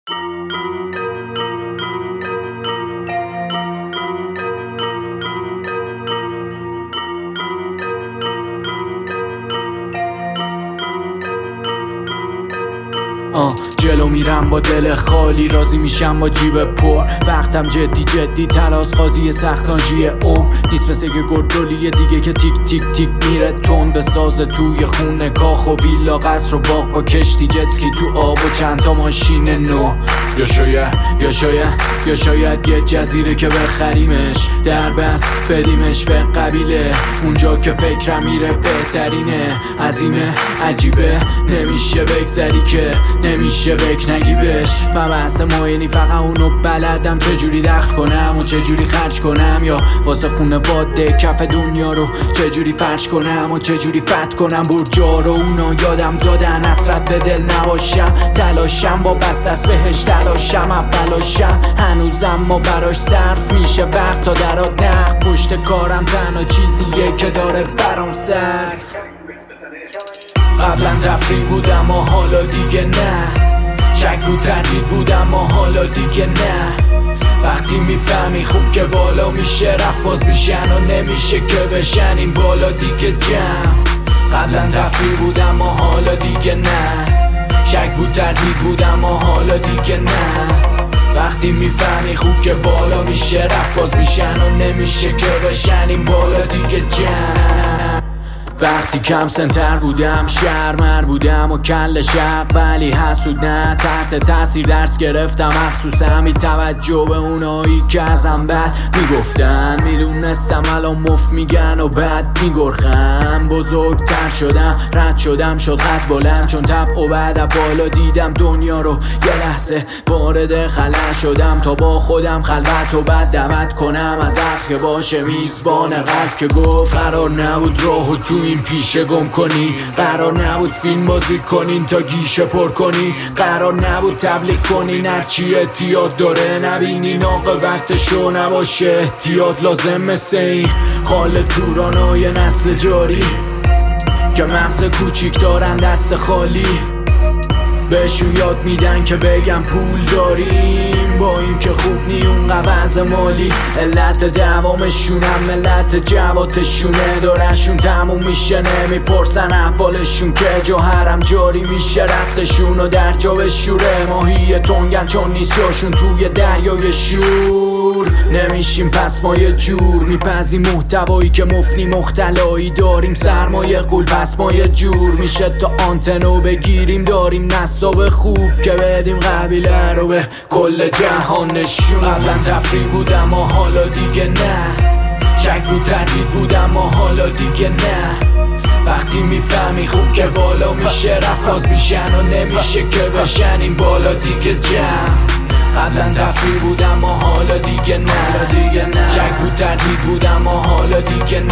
جلو میرم با دل خالی، راضی میشم با جیب پر. وقتم جدی جدی تراز قاضی سختانجی نیست مثل یه گردولی دیگه که تیک تیک تیک میره تون به ساز توی خونه کاخ و ویلا قصر و باغ با کشتی جتسکی تو آب و چند تا ماشین نو. یا شاید یه جزیره که بخریمش در بس بدیمش به قبیله، اونجا که فکرم میره بهترینه. عظیمه عجیبه نمیشه بگذری که نمیشه بک نگی بهش. من بحث ماینی فقط اونو بلدم چجوری دخل کنم و چجوری خرج کنم، یا واسه خونه باده کف دنیا رو چجوری فرش کنم و چجوری فت کنم. برجا رو اونا یادم دادن حسرت به دل نباشم، تلاشم با بست از بهش تلاشم اولاشم هنوزم ما براش صرف میشه وقت تا درات نقد. پشت کارم تنها چیزیه که داره برام صرف. قبلا تفریح بودم و حالا دیگه نه، شک بود تردید بودم و حالا دیگه نه. وقتی میفهمی خوب که بالا میشه رفت باز میشن و نمیشه که بشن این بالا دیگه جمع. قبلا تفریح بودم و حالا دیگه نه، شک بود تردید بودم و حالا دیگه نه. وقتی میفهمی خوب که بالا میشه رفت باز میشن و نمیشه که بشن این بالا دیگه جمع. وقتی کم سنتر بودم شرمر بودم و کل شب، ولی حسود نه تحت تاثیر درس گرفتم مخصوصا بی توجه به اونایی که ازم بد میگفتن. میدونستم الان مفت میگن و بد میگرخم. بزرگتر شدم رد شدم شد قد بلند چون طبع و بعد بالا دیدم دنیا رو یه لحظه وارد خلا شدم تا با خودم خلوت و بعد دعوت کنم از حق که باشه میزبان قلب که گفت قرار نبود راهو تو این پیشه گم کنی، قرار نبود فیلم بازی کنین تا گیشه پر کنی، قرار نبود تبلیغ کنین هرچی احتیاط داره نبینین عاقبتشو نباشه احتیاط لازم. مثل این خال تورانای نسل جاری که مغز کوچیک دارن دست خالی، بهشون یاد میدن که بگم پول داریم با این که خوب نی اون قبض مالی. علت دوامشونم ملت جواتشونه، دارشون تموم میشه نمیپرسن احوالشون که جوهرم جاری میشه رفتشون و در جا بشوره. ماهی تنگن چون نیست جاشون توی دریای شور. نمیشیم پس ما یه جور میپذیم محتوایی که مفنی مختلایی داریم سرمایه قول پس ما یه جور میشه تا آنتنو بگیریم داریم نصاب خوب که بدیم قبیله رو به کل جهان نشون. قبلا تفریح بودم و حالا دیگه نه، شک بود تردید بودم و حالا دیگه نه. وقتی میفهمی خوب که بالا میشه رفت باز میشن و نمیشه که بشن این بالا دیگه جمع. قبلا تفریح بودم و حالا دیگه نه، شک بود تردید بودم و حالا دیگه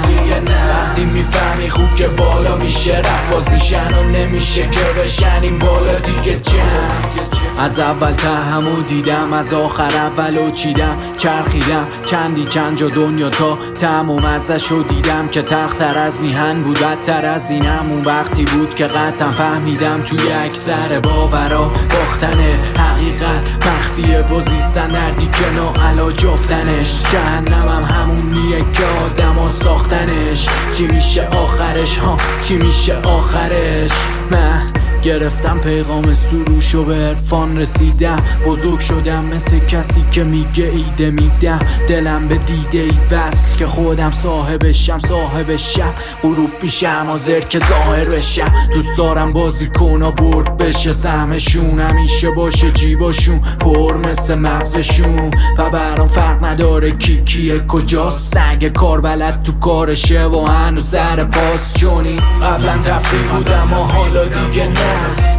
نه. وقتی میفهمی خوب که بالا میشه رفت باز میشن و نمیشه که بشن این بالا دیگه جمع. از اول تهمو دیدم از آخر اولو چیدم چرخیدم چند جا دنیا تا تموم ازشو دیدم که تختر از میهن بود بدتر از اینم. اون وقتی بود که قطعا فهمیدم توی اکثر باورا باختن حقیقت مخفیه و زیستن دردی که ناعلاج افتنش. جهنمم همونیه که آدم ها ساختنش. چی میشه آخرش ها چی میشه آخرش؟ من گرفتم پیغام سروش و به عرفان رسیدم. بزرگ شدم مثل کسی که میگه ایده میدم. دلم به دیده ای وصل که خودم صاحبشم صاحب شب غروب میشم حاضر که ظاهر بشم. دوست دارم بازی کنا برد بشه سهمشون همیشه باشه جیباشون پر مثل مغزشون و برام فرق نداره کی کیه کجاست. سگ کار بلد تو کارشه و هنوز سر پاس چونی. قبلا تفریح بودم و حالا دیگه نه،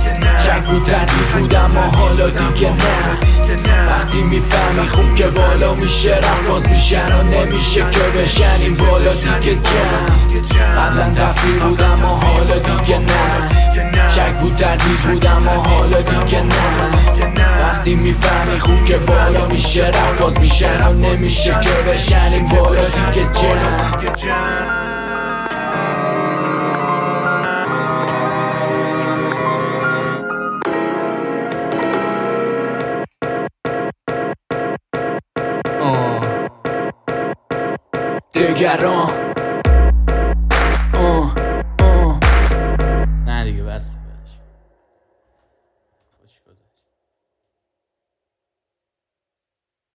شک بود تردید بودم و حالا دیگه نه. وقتی میفهمی خوب که بالا میشه رفت باز میشن و نمیشه که بشن این بالا دیگه جمع. قبلا تفریح بودم و حالا دیگه نه، شک بود تردید بودم و حالا دیگه نه. وقتی میفهمی خوب که بالا میشه رفت باز میشن و نمیشه که بشن این بالا دیگه جمع. دگران